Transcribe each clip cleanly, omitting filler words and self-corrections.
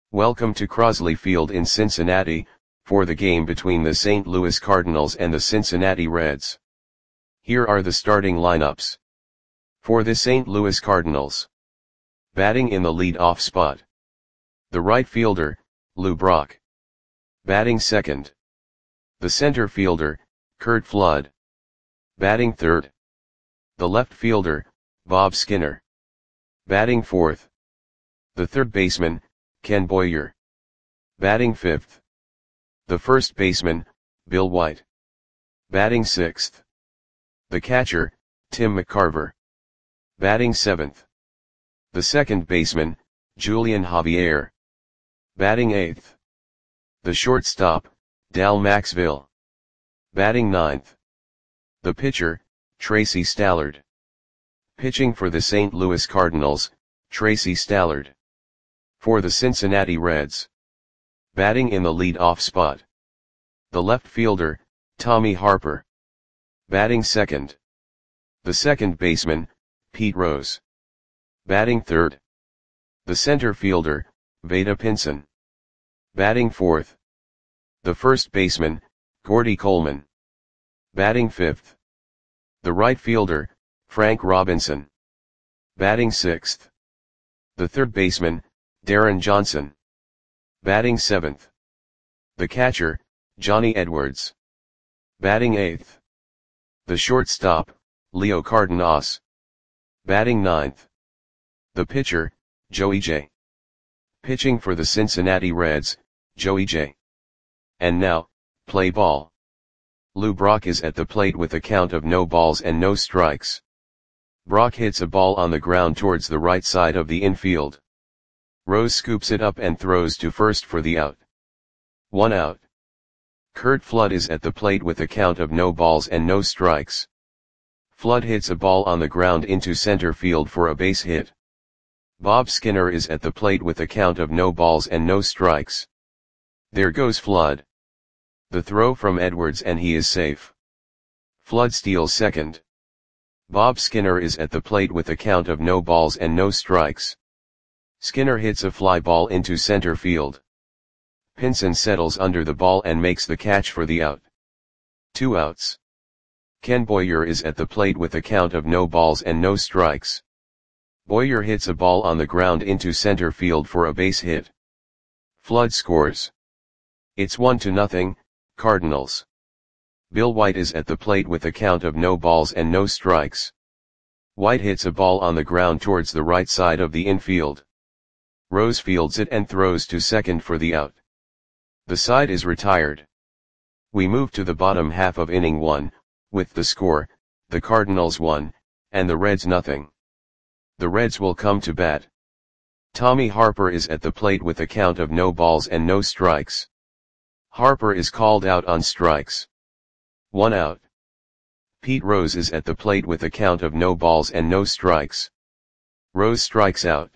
Welcome to Crosley Field in Cincinnati, for the game between the St. Louis Cardinals and the Cincinnati Reds. Here are the starting lineups. For the St. Louis Cardinals. Batting in the lead-off spot. The right fielder, Lou Brock. Batting second. The center fielder, Curt Flood. Batting third. The left fielder, Bob Skinner. Batting fourth. The third baseman, Ken Boyer. Batting fifth. The first baseman, Bill White. Batting sixth. The catcher, Tim McCarver. Batting seventh. The second baseman, Julian Javier. Batting eighth. The shortstop, Dal Maxvill. Batting ninth. The pitcher, Tracy Stallard. Pitching for the St. Louis Cardinals, Tracy Stallard. For the Cincinnati Reds. Batting in the lead-off spot. The left fielder, Tommy Harper. Batting second. The second baseman, Pete Rose. Batting third. The center fielder, Vada Pinson. Batting fourth. The first baseman, Gordy Coleman. Batting fifth. The right fielder, Frank Robinson. Batting sixth. The third baseman, Darren Johnson. Batting seventh. The catcher, Johnny Edwards. Batting eighth. The shortstop, Leo Cardenas. Batting ninth. The pitcher, Joey J. Pitching for the Cincinnati Reds, Joey J. And now, play ball. Lou Brock is at the plate with a count of no balls and no strikes. Brock hits a ball on the ground towards the right side of the infield. Rose scoops it up and throws to first for the out. 1 out. Curt Flood is at the plate with a count of no balls and no strikes. Flood hits a ball on the ground into center field for a base hit. Bob Skinner is at the plate with a count of no balls and no strikes. There goes Flood. The throw from Edwards and he is safe. Flood steals second. Bob Skinner is at the plate with a count of no balls and no strikes. Skinner hits a fly ball into center field. Pinson settles under the ball and makes the catch for the out. 2 outs. Ken Boyer is at the plate with a count of no balls and no strikes. Boyer hits a ball on the ground into center field for a base hit. Flood scores. It's 1-0, Cardinals. Bill White is at the plate with a count of no balls and no strikes. White hits a ball on the ground towards the right side of the infield. Rose fields it and throws to second for the out. The side is retired. We move to the bottom half of inning 1, with the score, the Cardinals 1, and the Reds 0. The Reds will come to bat. Tommy Harper is at the plate with a count of no balls and no strikes. Harper is called out on strikes. 1 out. Pete Rose is at the plate with a count of no balls and no strikes. Rose strikes out.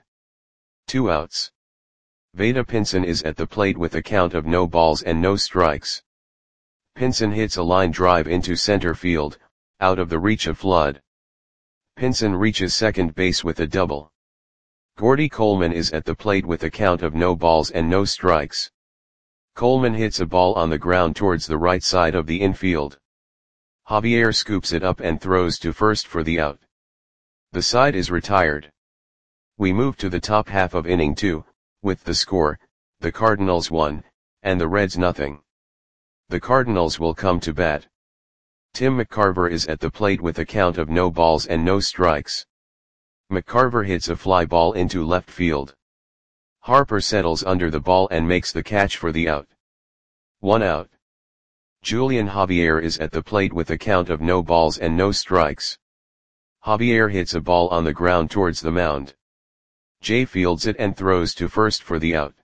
2 outs. Vada Pinson is at the plate with a count of no balls and no strikes. Pinson hits a line drive into center field, out of the reach of Flood. Pinson reaches second base with a double. Gordy Coleman is at the plate with a count of no balls and no strikes. Coleman hits a ball on the ground towards the right side of the infield. Javier scoops it up and throws to first for the out. The side is retired. We move to the top half of inning 2, with the score, the Cardinals 1, and the Reds 0. The Cardinals will come to bat. Tim McCarver is at the plate with a count of no balls and no strikes. McCarver hits a fly ball into left field. Harper settles under the ball and makes the catch for the out. 1 out. Julian Javier is at the plate with a count of no balls and no strikes. Javier hits a ball on the ground towards the mound. Jay fields it and throws to first for the out.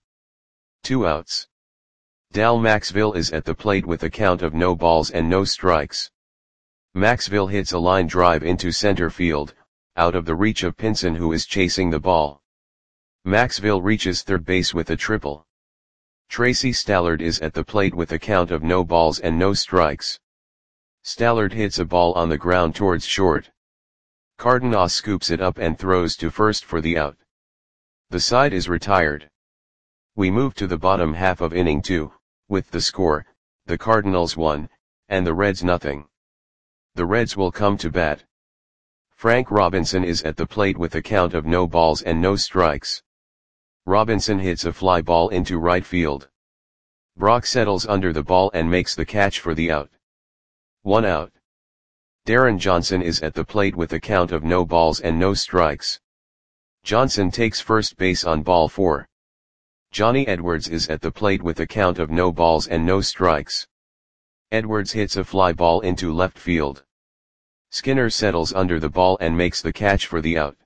2 outs. Dal Maxvill is at the plate with a count of no balls and no strikes. Maxvill hits a line drive into center field, out of the reach of Pinson who is chasing the ball. Maxvill reaches third base with a triple. Tracy Stallard is at the plate with a count of no balls and no strikes. Stallard hits a ball on the ground towards short. Cardenas scoops it up and throws to first for the out. The side is retired. We move to the bottom half of inning 2, with the score, the Cardinals 1, and the Reds nothing. The Reds will come to bat. Frank Robinson is at the plate with a count of no balls and no strikes. Robinson hits a fly ball into right field. Brock settles under the ball and makes the catch for the out. 1 out. Darren Johnson is at the plate with a count of no balls and no strikes. Johnson takes first base on ball 4. Johnny Edwards is at the plate with a count of no balls and no strikes. Edwards hits a fly ball into left field. Skinner settles under the ball and makes the catch for the out.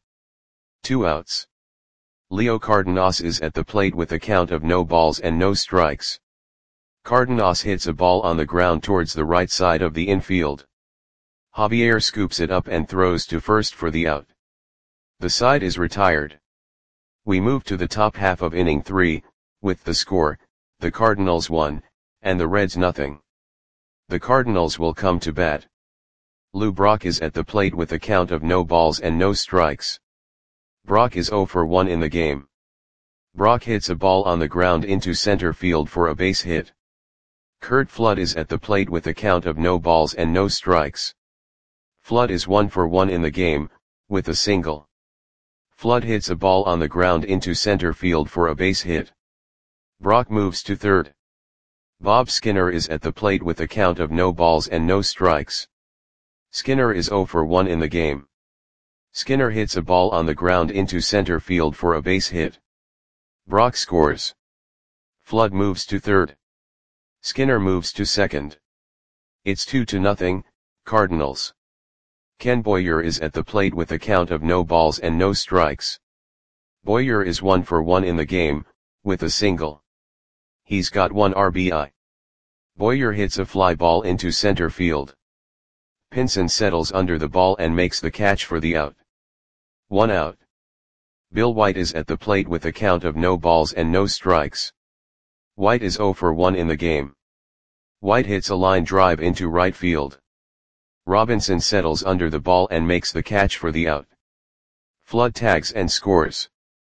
2 outs. Leo Cardenas is at the plate with a count of no balls and no strikes. Cardenas hits a ball on the ground towards the right side of the infield. Javier scoops it up and throws to first for the out. The side is retired. We move to the top half of inning 3, with the score, the Cardinals 1, and the Reds nothing. The Cardinals will come to bat. Lou Brock is at the plate with a count of no balls and no strikes. Brock is 0 for 1 in the game. Brock hits a ball on the ground into center field for a base hit. Curt Flood is at the plate with a count of no balls and no strikes. Flood is 1 for 1 in the game, with a single. Flood hits a ball on the ground into center field for a base hit. Brock moves to third. Bob Skinner is at the plate with a count of no balls and no strikes. Skinner is 0 for 1 in the game. Skinner hits a ball on the ground into center field for a base hit. Brock scores. Flood moves to third. Skinner moves to second. It's 2-0, Cardinals. Ken Boyer is at the plate with a count of no balls and no strikes. Boyer is 1 for 1 in the game, with a single. He's got 1 RBI. Boyer hits a fly ball into center field. Pinson settles under the ball and makes the catch for the out. 1 out. Bill White is at the plate with a count of no balls and no strikes. White is 0 for 1 in the game. White hits a line drive into right field. Robinson settles under the ball and makes the catch for the out. Flood tags and scores.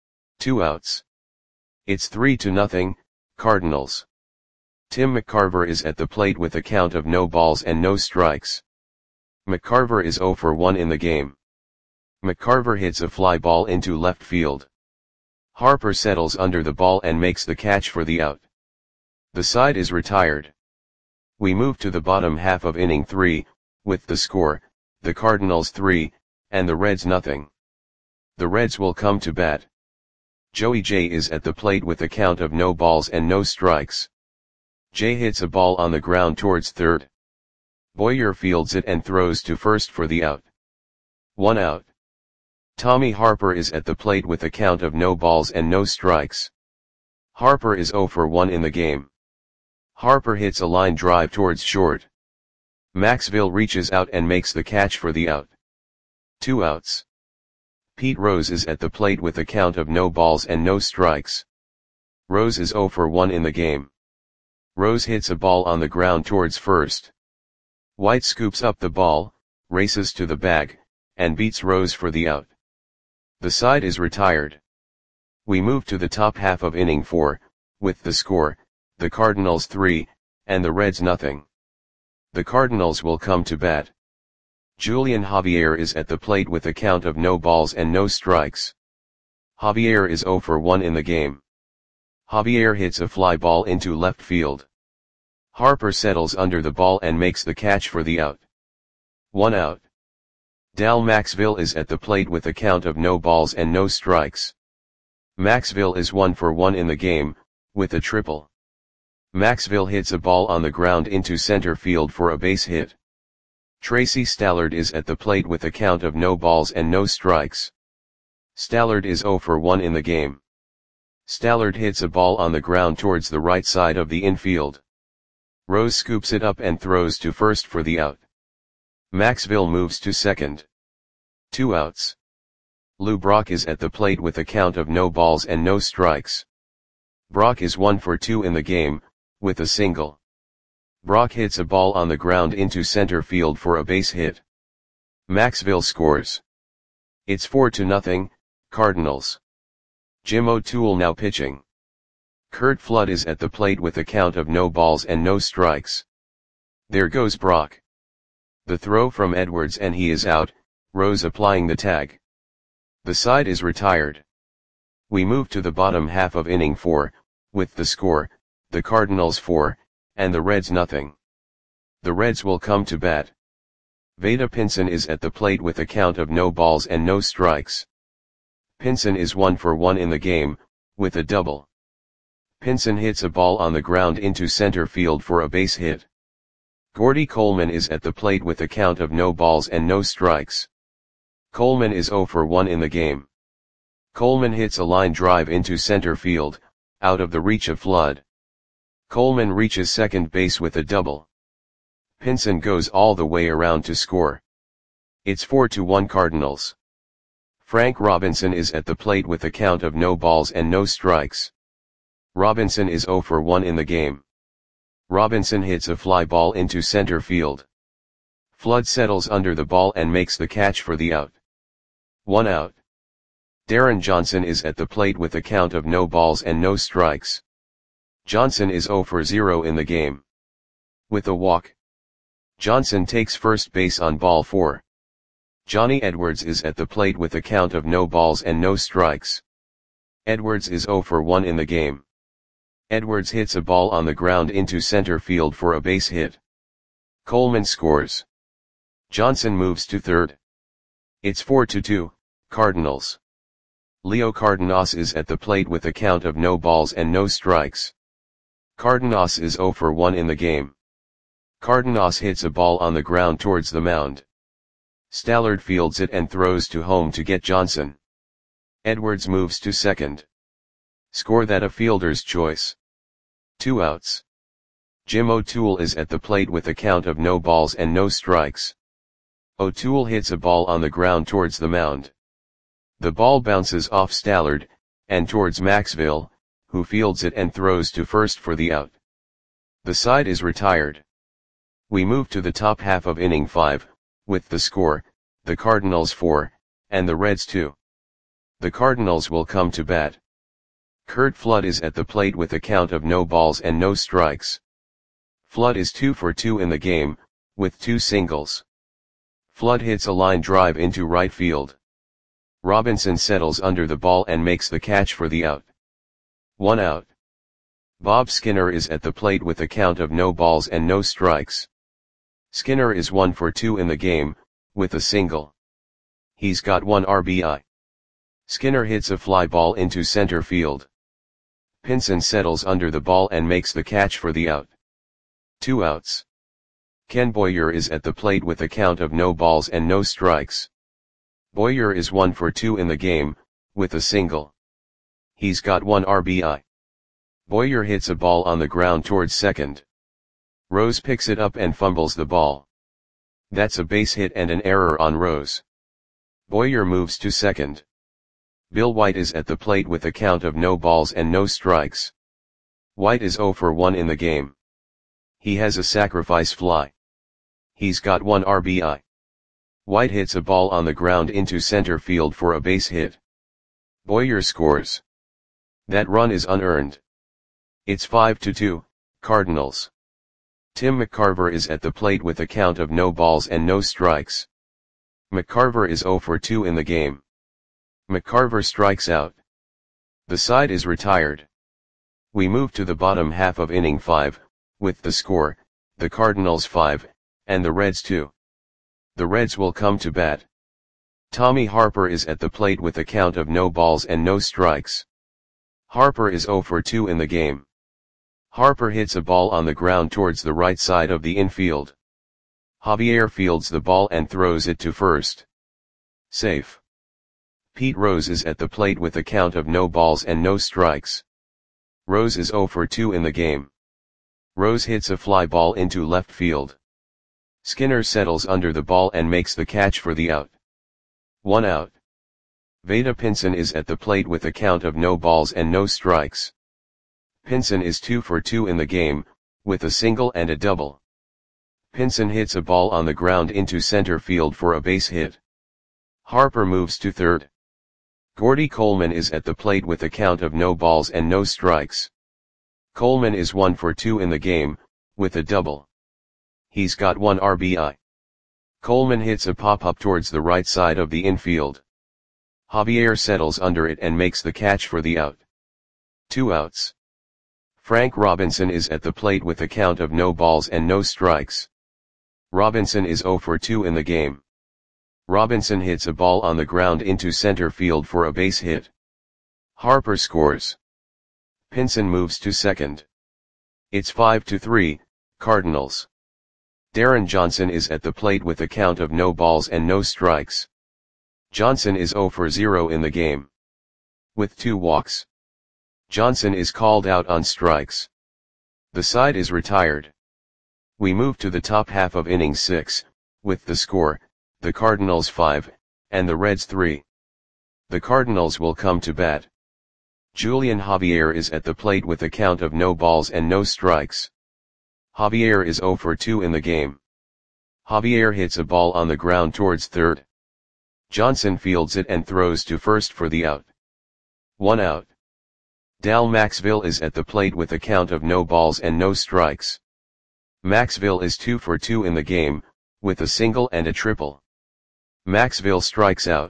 2 outs. It's 3-0, Cardinals. Tim McCarver is at the plate with a count of no balls and no strikes. McCarver is 0 for 1 in the game. McCarver hits a fly ball into left field. Harper settles under the ball and makes the catch for the out. The side is retired. We move to the bottom half of inning 3, with the score, the Cardinals 3, and the Reds nothing. The Reds will come to bat. Joey J is at the plate with a count of no balls and no strikes. J hits a ball on the ground towards third. Boyer fields it and throws to first for the out. 1 out. Tommy Harper is at the plate with a count of no balls and no strikes. Harper is 0 for 1 in the game. Harper hits a line drive towards short. Maxville reaches out and makes the catch for the out. 2 outs. Pete Rose is at the plate with a count of no balls and no strikes. Rose is 0 for 1 in the game. Rose hits a ball on the ground towards first. White scoops up the ball, races to the bag, and beats Rose for the out. The side is retired. We move to the top half of inning 4, with the score, the Cardinals 3, and the Reds nothing. The Cardinals will come to bat. Julian Javier is at the plate with a count of no balls and no strikes. Javier is 0 for 1 in the game. Javier hits a fly ball into left field. Harper settles under the ball and makes the catch for the out. 1 out. Dal Maxville is at the plate with a count of no balls and no strikes. Maxville is 1 for 1 in the game, with a triple. Maxville hits a ball on the ground into center field for a base hit. Tracy Stallard is at the plate with a count of no balls and no strikes. Stallard is 0 for 1 in the game. Stallard hits a ball on the ground towards the right side of the infield. Rose scoops it up and throws to first for the out. Maxville moves to second. 2 outs. Lou Brock is at the plate with a count of no balls and no strikes. Brock is 1 for 2 in the game, with a single. Brock hits a ball on the ground into center field for a base hit. Maxville scores. It's 4-0, Cardinals. Jim O'Toole now pitching. Curt Flood is at the plate with a count of no balls and no strikes. There goes Brock. The throw from Edwards and he is out, Rose applying the tag. The side is retired. We move to the bottom half of inning 4, with the score, the Cardinals 4, and the Reds nothing. The Reds will come to bat. Vada Pinson is at the plate with a count of no balls and no strikes. Pinson is 1 for 1 in the game, with a double. Pinson hits a ball on the ground into center field for a base hit. Gordy Coleman is at the plate with a count of no balls and no strikes. Coleman is 0 for 1 in the game. Coleman hits a line drive into center field, out of the reach of Flood. Coleman reaches second base with a double. Pinson goes all the way around to score. It's 4-1 Cardinals. Frank Robinson is at the plate with a count of no balls and no strikes. Robinson is 0 for 1 in the game. Robinson hits a fly ball into center field. Flood settles under the ball and makes the catch for the out. 1 out. Darren Johnson is at the plate with a count of no balls and no strikes. Johnson is 0 for 0 in the game. With a walk. Johnson takes first base on ball 4. Johnny Edwards is at the plate with a count of no balls and no strikes. Edwards is 0 for 1 in the game. Edwards hits a ball on the ground into center field for a base hit. Coleman scores. Johnson moves to third. It's 4-2, Cardinals. Leo Cardenas is at the plate with a count of no balls and no strikes. Cardenas is 0 for 1 in the game. Cardenas hits a ball on the ground towards the mound. Stallard fields it and throws to home to get Johnson. Edwards moves to second. Score that a fielder's choice. 2 outs. Jim O'Toole is at the plate with a count of no balls and no strikes. O'Toole hits a ball on the ground towards the mound. The ball bounces off Stallard, and towards Maxville, who fields it and throws to first for the out. The side is retired. We move to the top half of inning 5, with the score, the Cardinals 4, and the Reds 2. The Cardinals will come to bat. Curt Flood is at the plate with a count of no balls and no strikes. Flood is 2 for 2 in the game, with 2 singles. Flood hits a line drive into right field. Robinson settles under the ball and makes the catch for the out. 1 out. Bob Skinner is at the plate with a count of no balls and no strikes. Skinner is 1 for 2 in the game, with a single. He's got 1 RBI. Skinner hits a fly ball into center field. Pinson settles under the ball and makes the catch for the out. 2 outs. Ken Boyer is at the plate with a count of no balls and no strikes. Boyer is 1 for 2 in the game, with a single. He's got 1 RBI. Boyer hits a ball on the ground towards second. Rose picks it up and fumbles the ball. That's a base hit and an error on Rose. Boyer moves to second. Bill White is at the plate with a count of no balls and no strikes. White is 0 for 1 in the game. He has a sacrifice fly. He's got 1 RBI. White hits a ball on the ground into center field for a base hit. Boyer scores. That run is unearned. It's 5-2, Cardinals. Tim McCarver is at the plate with a count of no balls and no strikes. McCarver is 0 for 2 in the game. McCarver strikes out. The side is retired. We move to the bottom half of inning 5, with the score, the Cardinals 5, and the Reds 2. The Reds will come to bat. Tommy Harper is at the plate with a count of no balls and no strikes. Harper is 0 for 2 in the game. Harper hits a ball on the ground towards the right side of the infield. Javier fields the ball and throws it to first. Safe. Pete Rose is at the plate with a count of no balls and no strikes. Rose is 0 for 2 in the game. Rose hits a fly ball into left field. Skinner settles under the ball and makes the catch for the out. 1 out. Vada Pinson is at the plate with a count of no balls and no strikes. Pinson is 2 for 2 in the game, with a single and a double. Pinson hits a ball on the ground into center field for a base hit. Harper moves to third. Gordy Coleman is at the plate with a count of no balls and no strikes. Coleman is 1 for 2 in the game, with a double. He's got 1 RBI. Coleman hits a pop-up towards the right side of the infield. Javier settles under it and makes the catch for the out. 2 outs. Frank Robinson is at the plate with a count of no balls and no strikes. Robinson is 0 for 2 in the game. Robinson hits a ball on the ground into center field for a base hit. Harper scores. Pinson moves to second. It's 5-3, Cardinals. Darren Johnson is at the plate with a count of no balls and no strikes. Johnson is 0 for 0 in the game. With 2 walks. Johnson is called out on strikes. The side is retired. We move to the top half of inning 6, with the score, the Cardinals 5, and the Reds 3. The Cardinals will come to bat. Julian Javier is at the plate with a count of no balls and no strikes. Javier is 0 for 2 in the game. Javier hits a ball on the ground towards third. Johnson fields it and throws to first for the out. 1 out. Dal Maxville is at the plate with a count of no balls and no strikes. Maxville is 2 for 2 in the game, with a single and a triple. Maxville strikes out.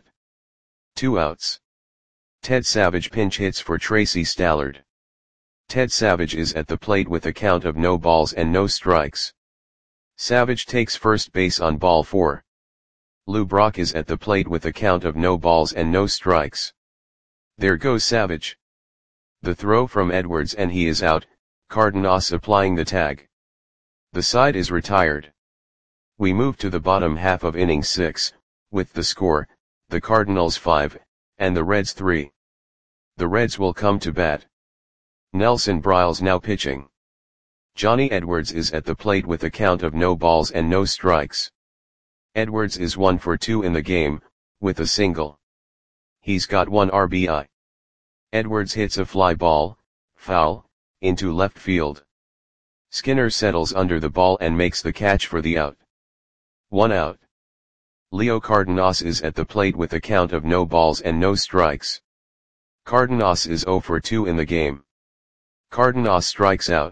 2 outs. Ted Savage pinch hits for Tracy Stallard. Ted Savage is at the plate with a count of no balls and no strikes. Savage takes first base on ball 4. Lou Brock is at the plate with a count of no balls and no strikes. There goes Savage. The throw from Edwards and he is out, Cardenas applying the tag. The side is retired. We move to the bottom half of inning 6, with the score, the Cardinals 5, and the Reds 3. The Reds will come to bat. Nelson Briles now pitching. Johnny Edwards is at the plate with a count of no balls and no strikes. Edwards is 1 for 2 in the game, with a single. He's got 1 RBI. Edwards hits a fly ball, foul, into left field. Skinner settles under the ball and makes the catch for the out. 1 out. Leo Cardenas is at the plate with a count of no balls and no strikes. Cardenas is 0 for 2 in the game. Cardenas strikes out.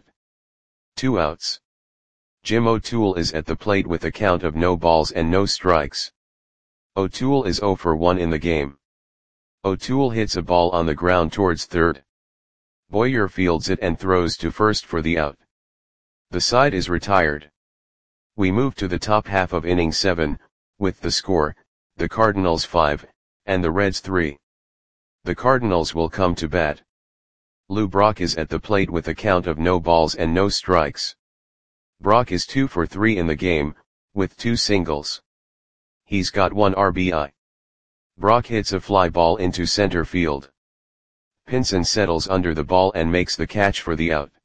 2 outs. Jim O'Toole is at the plate with a count of no balls and no strikes. O'Toole is 0 for 1 in the game. O'Toole hits a ball on the ground towards third. Boyer fields it and throws to first for the out. The side is retired. We move to the top half of inning 7, with the score, the Cardinals 5, and the Reds 3. The Cardinals will come to bat. Lou Brock is at the plate with a count of no balls and no strikes. Brock is 2 for 3 in the game, with 2 singles. He's got 1 RBI. Brock hits a fly ball into center field. Pinson settles under the ball and makes the catch for the out.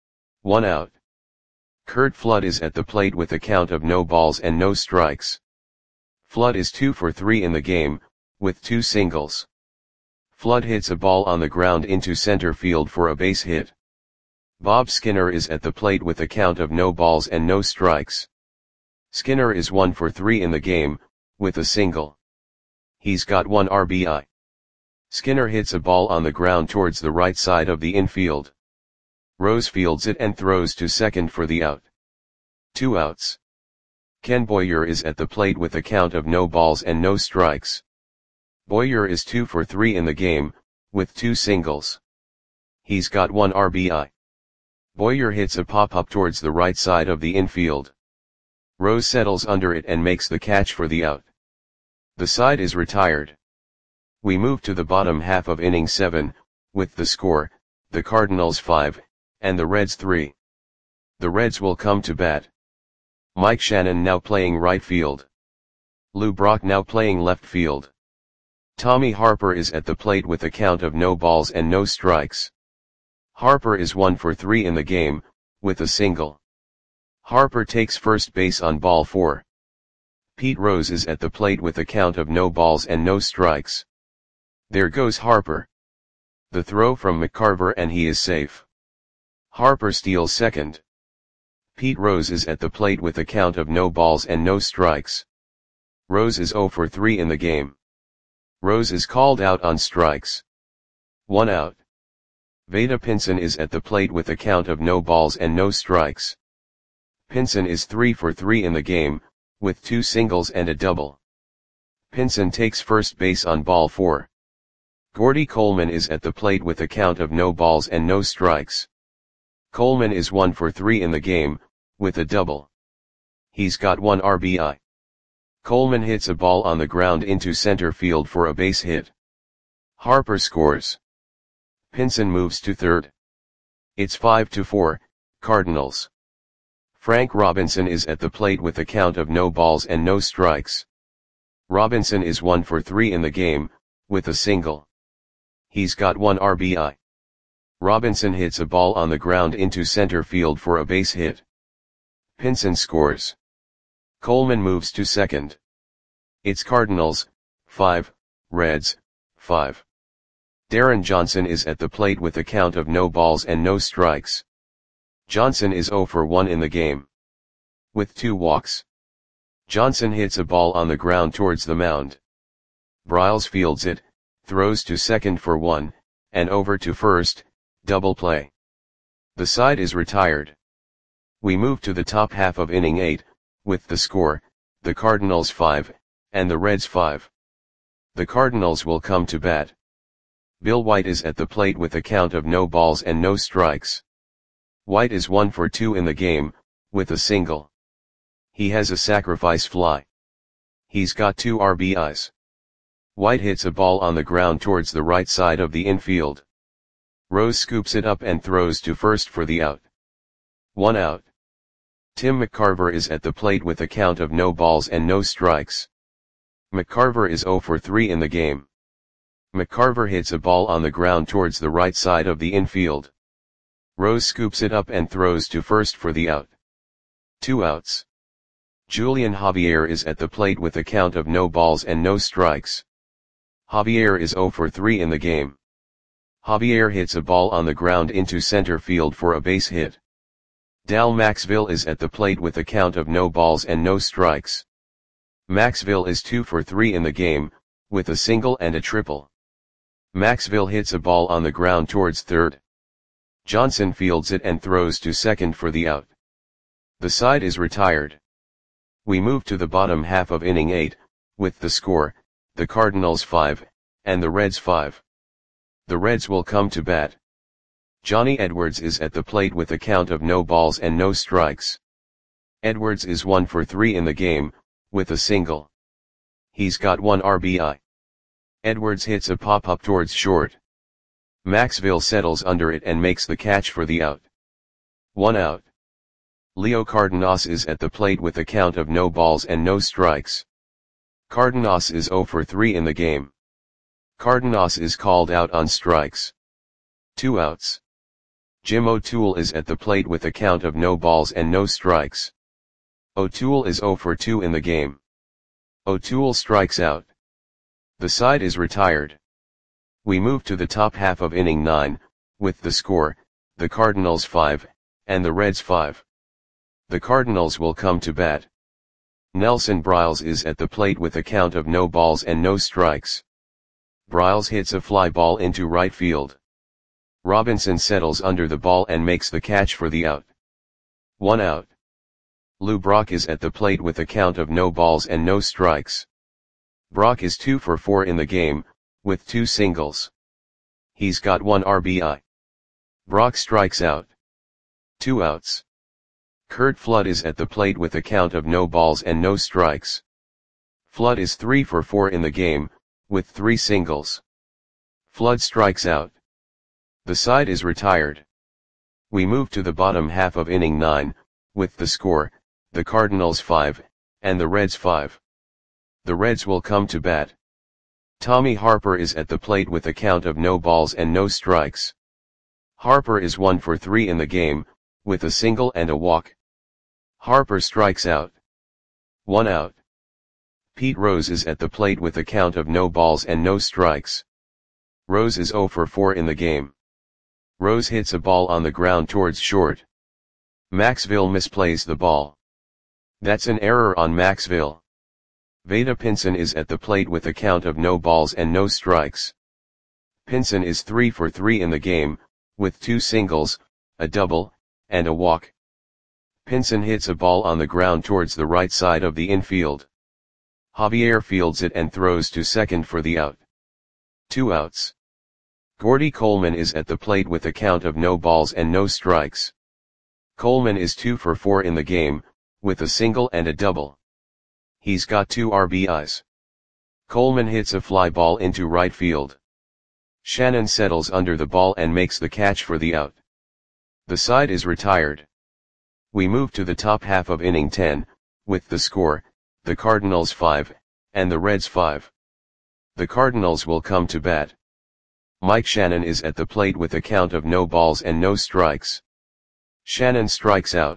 1 out. Curt Flood is at the plate with a count of no balls and no strikes. Flood is 2 for 3 in the game, with 2 singles. Flood hits a ball on the ground into center field for a base hit. Bob Skinner is at the plate with a count of no balls and no strikes. Skinner is 1 for 3 in the game, with a single. He's got 1 RBI. Skinner hits a ball on the ground towards the right side of the infield. Rose fields it and throws to second for the out. 2 outs. Ken Boyer is at the plate with a count of no balls and no strikes. Boyer is 2 for 3 in the game, with 2 singles. He's got 1 RBI. Boyer hits a pop-up towards the right side of the infield. Rose settles under it and makes the catch for the out. The side is retired. We move to the bottom half of inning 7, with the score, the Cardinals 5, and the Reds 3. The Reds will come to bat. Mike Shannon now playing right field. Lou Brock now playing left field. Tommy Harper is at the plate with a count of no balls and no strikes. Harper is 1 for 3 in the game, with a single. Harper takes first base on ball 4. Pete Rose is at the plate with a count of no balls and no strikes. There goes Harper. The throw from McCarver and he is safe. Harper steals second. Pete Rose is at the plate with a count of no balls and no strikes. Rose is 0 for 3 in the game. Rose is called out on strikes. 1 out. Veda Pinson is at the plate with a count of no balls and no strikes. Pinson is 3 for 3 in the game, with 2 singles and a double. Pinson takes first base on ball 4. Gordy Coleman is at the plate with a count of no balls and no strikes. Coleman is 1 for 3 in the game, with a double. He's got 1 RBI. Coleman hits a ball on the ground into center field for a base hit. Harper scores. Pinson moves to third. It's 5-4, Cardinals. Frank Robinson is at the plate with a count of no balls and no strikes. Robinson is 1 for 3 in the game, with a single. He's got 1 RBI. Robinson hits a ball on the ground into center field for a base hit. Pinson scores. Coleman moves to second. It's Cardinals, 5, Reds, 5. Darren Johnson is at the plate with a count of no balls and no strikes. Johnson is 0 for 1 in the game, with 2 walks. Johnson hits a ball on the ground towards the mound. Bryles fields it, throws to second for 1, and over to first, double play. The side is retired. We move to the top half of inning 8, with the score, the Cardinals 5, and the Reds 5. The Cardinals will come to bat. Bill White is at the plate with a count of no balls and no strikes. White is 1 for 2 in the game, with a single. He has a sacrifice fly. He's got 2 RBIs. White hits a ball on the ground towards the right side of the infield. Rose scoops it up and throws to first for the out. 1 out. Tim McCarver is at the plate with a count of no balls and no strikes. McCarver is 0 for 3 in the game. McCarver hits a ball on the ground towards the right side of the infield. Rose scoops it up and throws to first for the out. 2 outs. Julian Javier is at the plate with a count of no balls and no strikes. Javier is 0 for 3 in the game. Javier hits a ball on the ground into center field for a base hit. Dal Maxville is at the plate with a count of no balls and no strikes. Maxville is 2 for 3 in the game, with a single and a triple. Maxville hits a ball on the ground towards third. Johnson fields it and throws to second for the out. The side is retired. We move to the bottom half of inning 8, with the score, the Cardinals 5, and the Reds 5. The Reds will come to bat. Johnny Edwards is at the plate with a count of no balls and no strikes. Edwards is 1 for 3 in the game, with a single. He's got 1 RBI. Edwards hits a pop-up towards short. Maxville settles under it and makes the catch for the out. 1 out. Leo Cardenas is at the plate with a count of no balls and no strikes. Cardenas is 0 for 3 in the game. Cardenas is called out on strikes. 2 outs. Jim O'Toole is at the plate with a count of no balls and no strikes. O'Toole is 0 for 2 in the game. O'Toole strikes out. The side is retired. We move to the top half of inning 9, with the score, the Cardinals 5, and the Reds 5. The Cardinals will come to bat. Nelson Bryles is at the plate with a count of no balls and no strikes. Bryles hits a fly ball into right field. Robinson settles under the ball and makes the catch for the out. 1 out. Lou Brock is at the plate with a count of no balls and no strikes. Brock is 2 for 4 in the game, with 2 singles. He's got 1 RBI. Brock strikes out. 2 outs. Curt Flood is at the plate with a count of no balls and no strikes. Flood is 3 for 4 in the game, with 3 singles. Flood strikes out. The side is retired. We move to the bottom half of inning 9, with the score, the Cardinals 5, and the Reds 5. The Reds will come to bat. Tommy Harper is at the plate with a count of no balls and no strikes. Harper is 1 for 3 in the game, with a single and a walk. Harper strikes out. 1 out. Pete Rose is at the plate with a count of no balls and no strikes. Rose is 0 for 4 in the game. Rose hits a ball on the ground towards short. Maxville misplays the ball. That's an error on Maxville. Veda Pinson is at the plate with a count of no balls and no strikes. Pinson is 3 for 3 in the game, with 2 singles, a double, and a walk. Pinson hits a ball on the ground towards the right side of the infield. Javier fields it and throws to second for the out. 2 outs. Gordy Coleman is at the plate with a count of no balls and no strikes. Coleman is 2 for 4 in the game, with a single and a double. He's got 2 RBIs. Coleman hits a fly ball into right field. Shannon settles under the ball and makes the catch for the out. The side is retired. We move to the top half of inning 10, with the score, the Cardinals 5, and the Reds 5. The Cardinals will come to bat. Mike Shannon is at the plate with a count of no balls and no strikes. Shannon strikes out.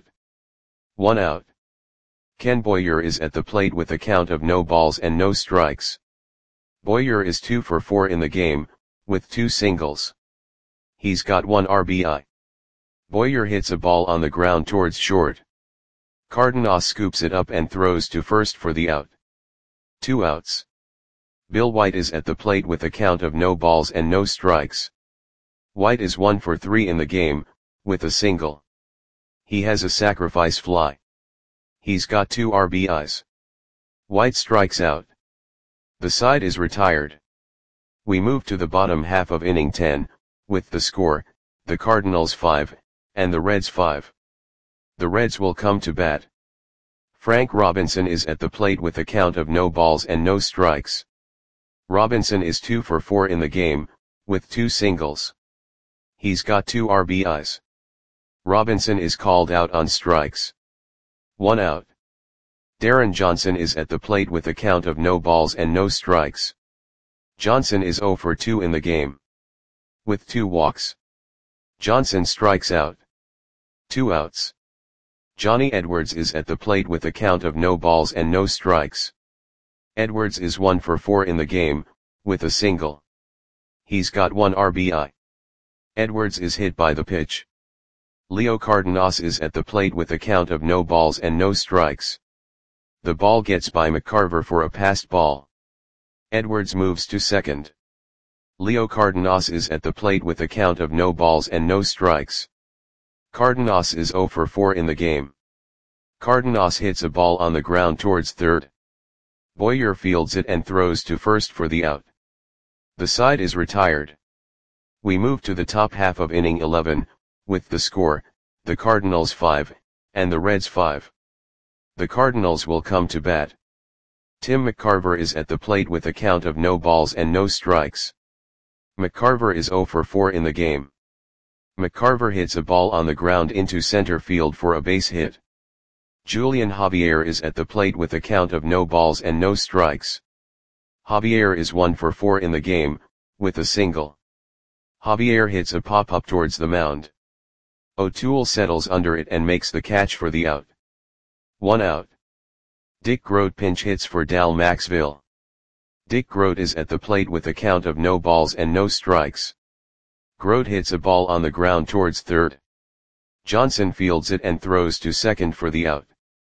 1 out. Ken Boyer is at the plate with a count of no balls and no strikes. Boyer is 2 for 4 in the game, with 2 singles. He's got 1 RBI. Boyer hits a ball on the ground towards short. Cardenas scoops it up and throws to first for the out. 2 outs. Bill White is at the plate with a count of no balls and no strikes. White is 1 for 3 in the game, with a single. He has a sacrifice fly. He's got 2 RBIs. White strikes out. The side is retired. We move to the bottom half of inning 10, with the score, the Cardinals 5, and the Reds 5. The Reds will come to bat. Frank Robinson is at the plate with a count of no balls and no strikes. Robinson is 2 for 4 in the game, with 2 singles. He's got 2 RBIs. Robinson is called out on strikes. 1 out. Darren Johnson is at the plate with a count of no balls and no strikes. Johnson is 0 for 2 in the game, with 2 walks. Johnson strikes out. 2 outs. Johnny Edwards is at the plate with a count of no balls and no strikes. Edwards is 1 for 4 in the game, with a single. He's got 1 RBI. Edwards is hit by the pitch. Leo Cardenas is at the plate with a count of no balls and no strikes. The ball gets by McCarver for a passed ball. Edwards moves to second. Leo Cardenas is at the plate with a count of no balls and no strikes. Cardenas is 0 for 4 in the game. Cardenas hits a ball on the ground towards third. Boyer fields it and throws to first for the out. The side is retired. We move to the top half of inning 11, with the score, the Cardinals 5, and the Reds 5. The Cardinals will come to bat. Tim McCarver is at the plate with a count of no balls and no strikes. McCarver is 0 for 4 in the game. McCarver hits a ball on the ground into center field for a base hit. Julian Javier is at the plate with a count of no balls and no strikes. Javier is 1 for 4 in the game, with a single. Javier hits a pop-up towards the mound. O'Toole settles under it and makes the catch for the out. 1 out. Dick Grote pinch hits for Dal Maxville. Dick Grote is at the plate with a count of no balls and no strikes. Grote hits a ball on the ground towards third. Johnson fields it and throws to second for the out.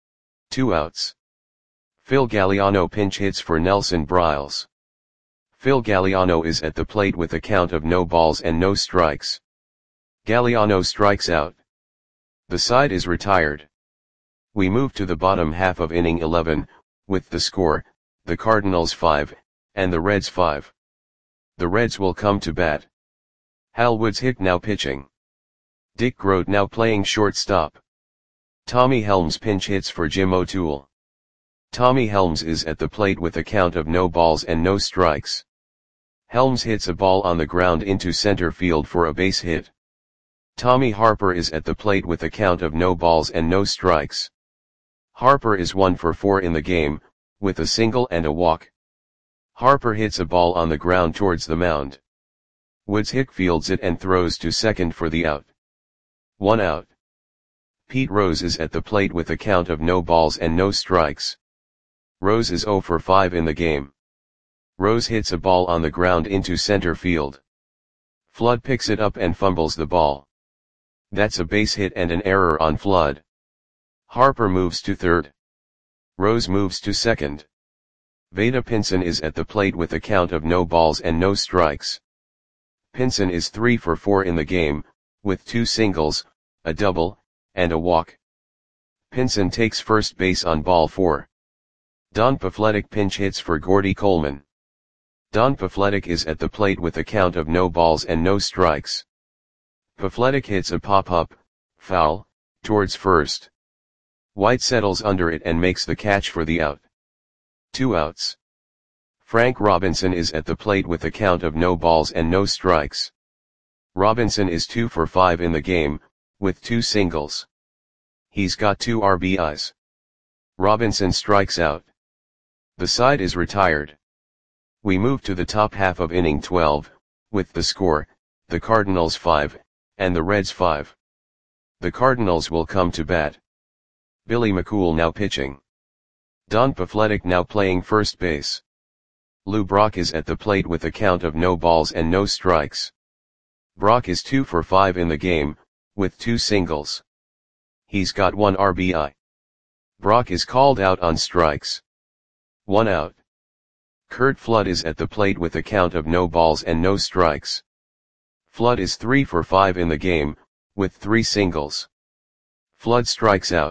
2 outs. Phil Galliano pinch hits for Nelson Briles. Phil Galliano is at the plate with a count of no balls and no strikes. Galliano strikes out. The side is retired. We move to the bottom half of inning 11, with the score, the Cardinals 5, and the Reds 5. The Reds will come to bat. Hal Woods Hick now pitching. Dick Grote now playing shortstop. Tommy Helms pinch hits for Jim O'Toole. Tommy Helms is at the plate with a count of no balls and no strikes. Helms hits a ball on the ground into center field for a base hit. Tommy Harper is at the plate with a count of no balls and no strikes. Harper is 1 for 4 in the game, with a single and a walk. Harper hits a ball on the ground towards the mound. Woods Hick fields it and throws to second for the out. 1 out. Pete Rose is at the plate with a count of no balls and no strikes. Rose is 0 for 5 in the game. Rose hits a ball on the ground into center field. Flood picks it up and fumbles the ball. That's a base hit and an error on Flood. Harper moves to third. Rose moves to second. Vada Pinson is at the plate with a count of no balls and no strikes. Pinson is 3 for 4 in the game, with 2 singles, a double, and a walk. Pinson takes first base on ball 4. Don Pafletic pinch hits for Gordy Coleman. Don Pafletic is at the plate with a count of no balls and no strikes. Pafletic hits a pop-up, foul, towards first. White settles under it and makes the catch for the out. 2 outs. Frank Robinson is at the plate with a count of no balls and no strikes. Robinson is 2 for 5 in the game, with 2 singles. He's got 2 RBIs. Robinson strikes out. The side is retired. We move to the top half of inning 12, with the score, the Cardinals 5, and the Reds 5. The Cardinals will come to bat. Billy McCool now pitching. Don Pafletic now playing first base. Lou Brock is at the plate with a count of no balls and no strikes. Brock is 2 for 5 in the game, with 2 singles. He's got 1 RBI. Brock is called out on strikes. 1 out. Curt Flood is at the plate with a count of no balls and no strikes. Flood is 3 for 5 in the game, with 3 singles. Flood strikes out.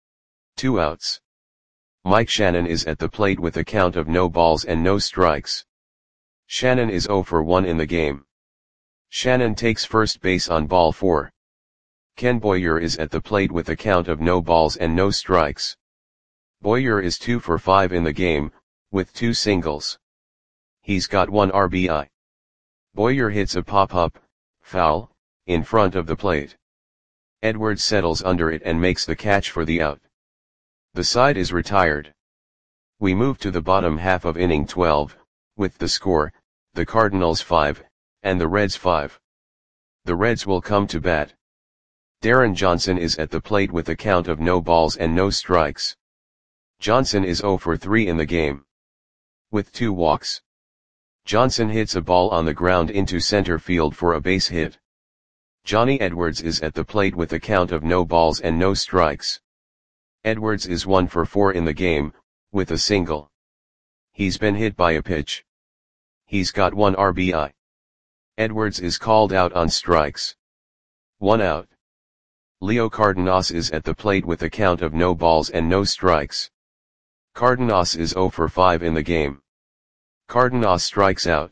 2 outs. Mike Shannon is at the plate with a count of no balls and no strikes. Shannon is 0 for 1 in the game. Shannon takes first base on ball 4. Ken Boyer is at the plate with a count of no balls and no strikes. Boyer is 2 for 5 in the game, with 2 singles. He's got 1 RBI. Boyer hits a pop-up, foul, in front of the plate. Edwards settles under it and makes the catch for the out. The side is retired. We move to the bottom half of inning 12, with the score, the Cardinals 5, and the Reds 5. The Reds will come to bat. Darren Johnson is at the plate with a count of no balls and no strikes. Johnson is 0 for 3 in the game, with 2 walks. Johnson hits a ball on the ground into center field for a base hit. Johnny Edwards is at the plate with a count of no balls and no strikes. Edwards is 1 for 4 in the game, with a single. He's been hit by a pitch. He's got 1 RBI. Edwards is called out on strikes. 1 out. Leo Cardenas is at the plate with a count of no balls and no strikes. Cardenas is 0 for 5 in the game. Cardenas strikes out.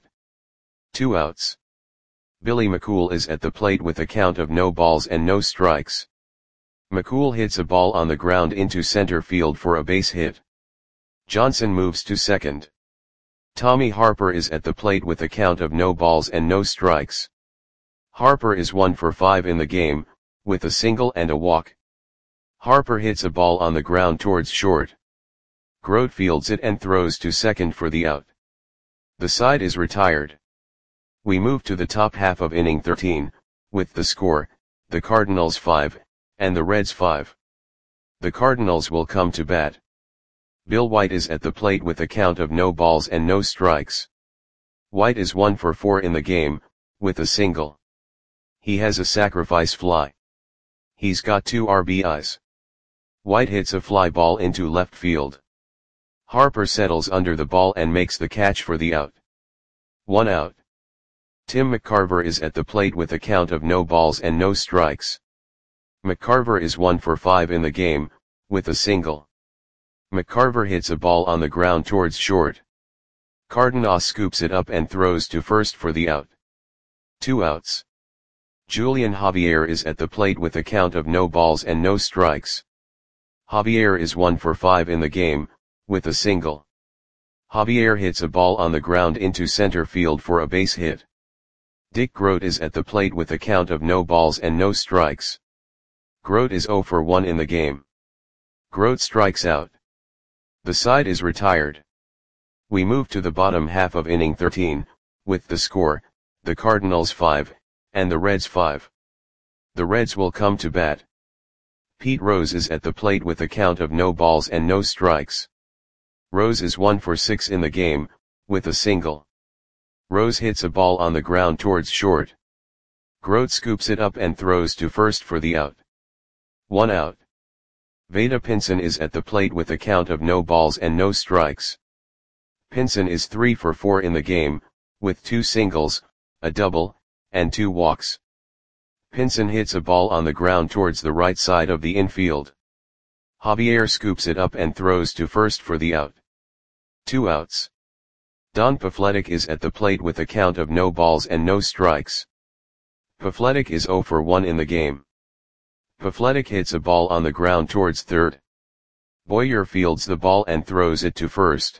2 outs. Billy McCool is at the plate with a count of no balls and no strikes. McCool hits a ball on the ground into center field for a base hit. Johnson moves to second. Tommy Harper is at the plate with a count of no balls and no strikes. Harper is 1 for 5 in the game, with a single and a walk. Harper hits a ball on the ground towards short. Grote fields it and throws to second for the out. The side is retired. We move to the top half of inning 13, with the score, the Cardinals 5, and the Reds 5. The Cardinals will come to bat. Bill White is at the plate with a count of no balls and no strikes. White is 1 for 4 in the game, with a single. He has a sacrifice fly. He's got 2 RBIs. White hits a fly ball into left field. Harper settles under the ball and makes the catch for the out. 1 out. Tim McCarver is at the plate with a count of no balls and no strikes. McCarver is 1 for 5 in the game, with a single. McCarver hits a ball on the ground towards short. Cardenas scoops it up and throws to first for the out. 2 outs. Julian Javier is at the plate with a count of no balls and no strikes. Javier is 1 for 5 in the game, with a single. Javier hits a ball on the ground into center field for a base hit. Dick Grote is at the plate with a count of no balls and no strikes. Grote is 0 for 1 in the game. Grote strikes out. The side is retired. We move to the bottom half of inning 13, with the score, the Cardinals 5, and the Reds 5. The Reds will come to bat. Pete Rose is at the plate with a count of no balls and no strikes. Rose is 1 for 6 in the game, with a single. Rose hits a ball on the ground towards short. Grote scoops it up and throws to first for the out. 1 out. Vada Pinson is at the plate with a count of no balls and no strikes. Pinson is 3 for 4 in the game, with 2 singles, a double, and 2 walks. Pinson hits a ball on the ground towards the right side of the infield. Javier scoops it up and throws to first for the out. 2 outs. Don Pafletic is at the plate with a count of no balls and no strikes. Pafletic is 0 for 1 in the game. Pafletic hits a ball on the ground towards third. Boyer fields the ball and throws it to first.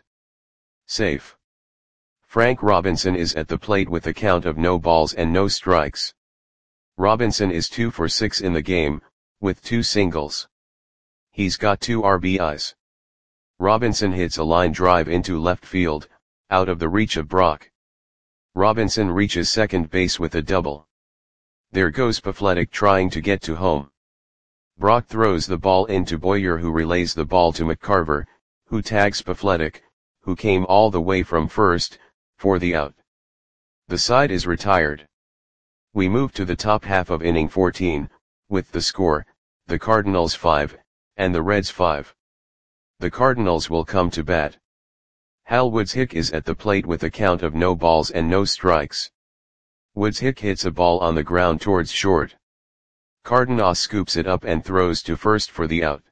Safe. Frank Robinson is at the plate with a count of no balls and no strikes. Robinson is 2 for 6 in the game, with 2 singles. He's got 2 RBIs. Robinson hits a line drive into left field, out of the reach of Brock. Robinson reaches second base with a double. There goes Pafletic trying to get to home. Brock throws the ball into Boyer, who relays the ball to McCarver, who tags Pafletic, who came all the way from first, for the out. The side is retired. We move to the top half of inning 14, with the score, the Cardinals 5, and the Reds 5. The Cardinals will come to bat. Hal Woods-Hick is at the plate with a count of no balls and no strikes. Woods-Hick hits a ball on the ground towards short. Cardenas scoops it up and throws to first for the out.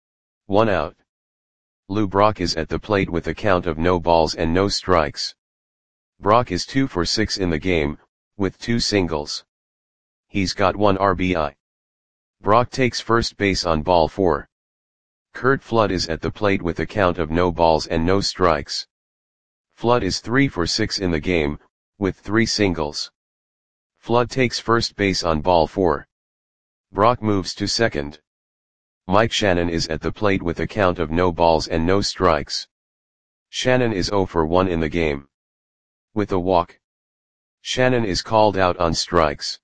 1 out. Lou Brock is at the plate with a count of no balls and no strikes. Brock is 2 for 6 in the game, with 2 singles. He's got 1 RBI. Brock takes first base on ball 4. Curt Flood is at the plate with a count of no balls and no strikes. Flood is 3 for 6 in the game, with 3 singles. Flood takes first base on ball 4. Brock moves to second. Mike Shannon is at the plate with a count of no balls and no strikes. Shannon is 0 for 1 in the game. With a walk. Shannon is called out on strikes.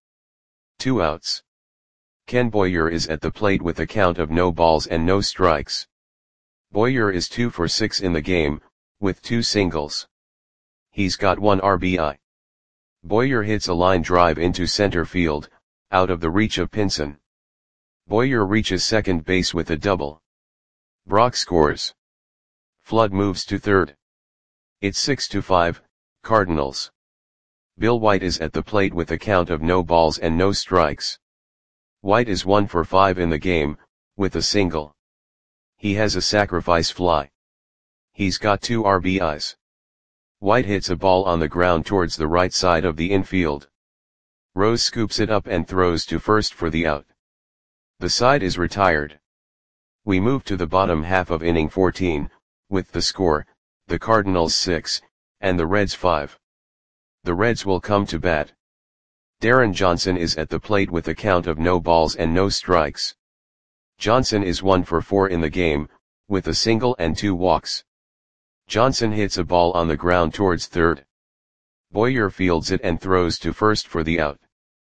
2 outs. Ken Boyer is at the plate with a count of no balls and no strikes. Boyer is 2 for 6 in the game, with 2 singles. He's got 1 RBI. Boyer hits a line drive into center field, out of the reach of Pinson. Boyer reaches second base with a double. Brock scores. Flood moves to third. It's 6-5, Cardinals. Bill White is at the plate with a count of no balls and no strikes. White is 1 for 5 in the game, with a single. He has a sacrifice fly. He's got 2 RBIs. White hits a ball on the ground towards the right side of the infield. Rose scoops it up and throws to first for the out. The side is retired. We move to the bottom half of inning 14, with the score, the Cardinals 6, and the Reds 5. The Reds will come to bat. Darren Johnson is at the plate with a count of no balls and no strikes. Johnson is 1 for 4 in the game, with a single and 2 walks. Johnson hits a ball on the ground towards third. Boyer fields it and throws to first for the out.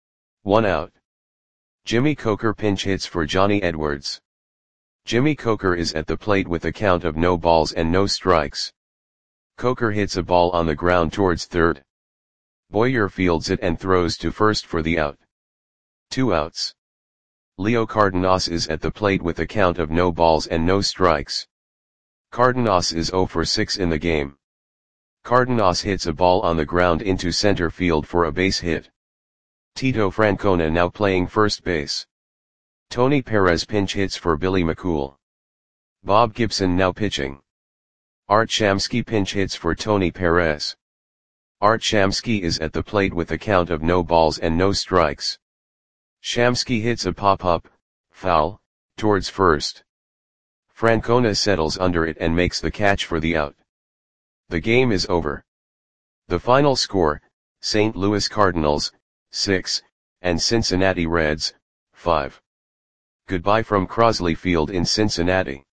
1 out. Jimmy Coker pinch hits for Johnny Edwards. Jimmy Coker is at the plate with a count of no balls and no strikes. Coker hits a ball on the ground towards third. Boyer fields it and throws to first for the out. 2 outs. Leo Cardenas is at the plate with a count of no balls and no strikes. Cardenas is 0 for 6 in the game. Cardenas hits a ball on the ground into center field for a base hit. Tito Francona now playing first base. Tony Perez pinch hits for Billy McCool. Bob Gibson now pitching. Art Shamsky pinch hits for Tony Perez. Art Shamsky is at the plate with a count of no balls and no strikes. Shamsky hits a pop-up, foul, towards first. Francona settles under it and makes the catch for the out. The game is over. The final score, St. Louis Cardinals, 6, and Cincinnati Reds, 5. Goodbye from Crosley Field in Cincinnati.